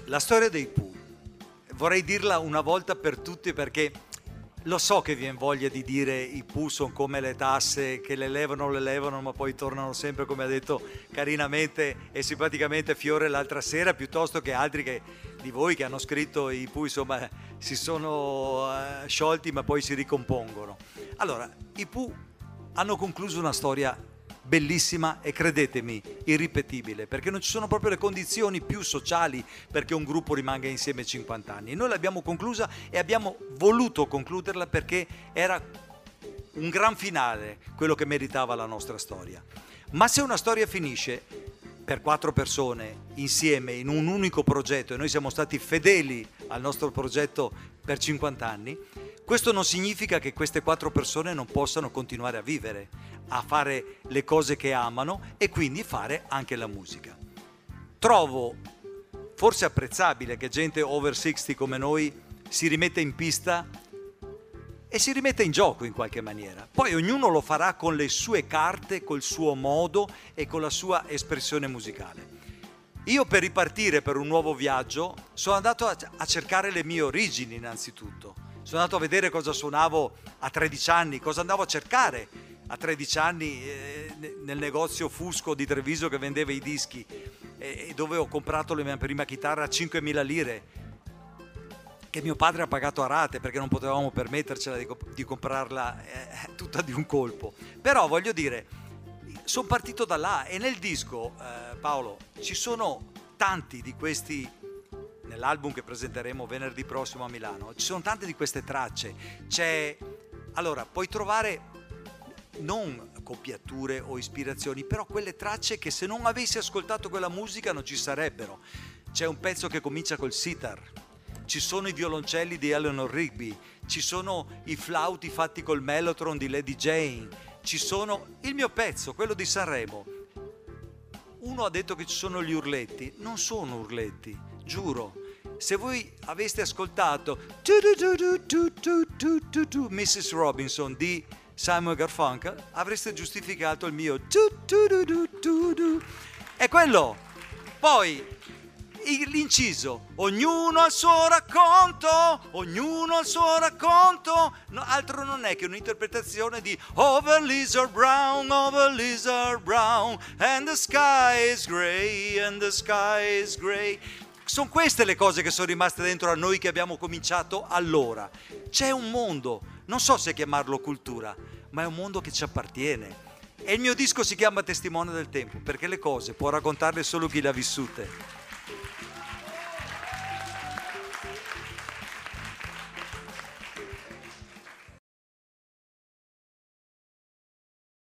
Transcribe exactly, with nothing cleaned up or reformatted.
La storia dei Pooh, vorrei dirla una volta per tutte, perché lo so che viene voglia di dire i Pooh sono come le tasse, che le levano, le levano, ma poi tornano sempre, come ha detto carinamente e simpaticamente Fiore l'altra sera, piuttosto che altri che, di voi che hanno scritto i Pooh, insomma, si sono uh, sciolti ma poi si ricompongono. Allora, i Pooh hanno concluso una storia bellissima e, credetemi, irripetibile, perché non ci sono proprio le condizioni più sociali perché un gruppo rimanga insieme cinquanta anni. Noi l'abbiamo conclusa e abbiamo voluto concluderla perché era un gran finale, quello che meritava la nostra storia. Ma se una storia finisce per quattro persone insieme in un unico progetto, e noi siamo stati fedeli al nostro progetto per cinquanta anni, questo non significa che queste quattro persone non possano continuare a vivere, a fare le cose che amano e quindi fare anche la musica. Trovo forse apprezzabile che gente over sessanta come noi si rimetta in pista e si rimetta in gioco in qualche maniera. Poi ognuno lo farà con le sue carte, col suo modo e con la sua espressione musicale. Io, per ripartire per un nuovo viaggio, sono andato a cercare le mie origini innanzitutto. Sono andato a vedere cosa suonavo a tredici anni, cosa andavo a cercare a tredici anni eh, nel negozio Fusco di Treviso che vendeva i dischi e eh, dove ho comprato la mia prima chitarra a cinquemila lire, che mio padre ha pagato a rate perché non potevamo permettercela di, di comprarla eh, tutta di un colpo. Però voglio dire, sono partito da là e nel disco, eh, Paolo, ci sono tanti di questi, nell'album che presenteremo venerdì prossimo a Milano, ci sono tante di queste tracce. C'è, allora, puoi trovare non copiature o ispirazioni, però quelle tracce che se non avessi ascoltato quella musica non ci sarebbero. C'è un pezzo che comincia col sitar, ci sono i violoncelli di Eleanor Rigby, ci sono i flauti fatti col mellotron di Lady Jane, ci sono il mio pezzo, quello di Sanremo. Uno ha detto che ci sono gli urletti, non sono urletti, giuro. Se voi aveste ascoltato missus Robinson di Simon Garfunkel, avreste giustificato il mio è quello. Poi l'inciso, ognuno al suo racconto, ognuno al suo racconto, no, altro non è che un'interpretazione di Over Lizard Brown, Over Lizard Brown, and the sky is grey, and the sky is grey. Sono queste le cose che sono rimaste dentro a noi che abbiamo cominciato allora. C'è un mondo, non so se chiamarlo cultura, ma è un mondo che ci appartiene. E il mio disco si chiama Testimone del Tempo, perché le cose può raccontarle solo chi le ha vissute.